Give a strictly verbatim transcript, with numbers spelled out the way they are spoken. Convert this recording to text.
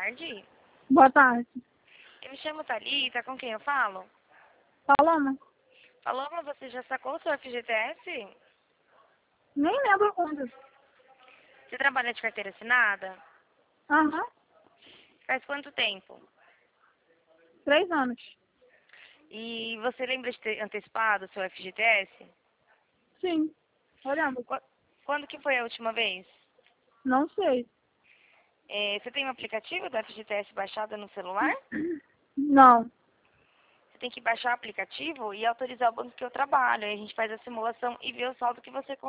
tarde. Boa tarde. Eu me chamo Thalita, com quem eu falo? Paloma? Paloma, você já sacou o seu F G T S? Nem lembro quando. Você trabalha de carteira assinada? Aham. Faz quanto tempo? Três anos. E você lembra de ter antecipado o seu F G T S? Sim. Eu lembro. Qu- Quando que foi a última vez? Não sei. É, você tem um aplicativo do F G T S baixado no celular? Não. Você tem que baixar o aplicativo e autorizar o banco que eu trabalho. Aí a gente faz a simulação e vê o saldo que você